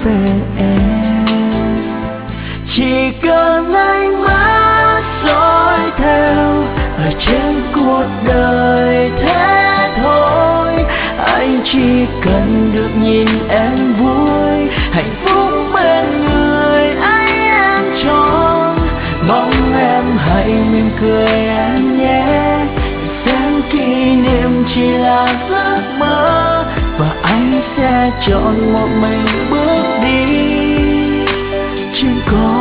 về em. Chỉ cần ánh mắt dõi theo ở trên cuộc đời thế thôi. Anh chỉ cần được nhìn em vui, hạnh phúc bên người anh em tròn. Mong em hãy mỉm cười em nhé, xem kỷ niệm chỉ là giấc mơ, và anh sẽ chọn một mình bước đi trên con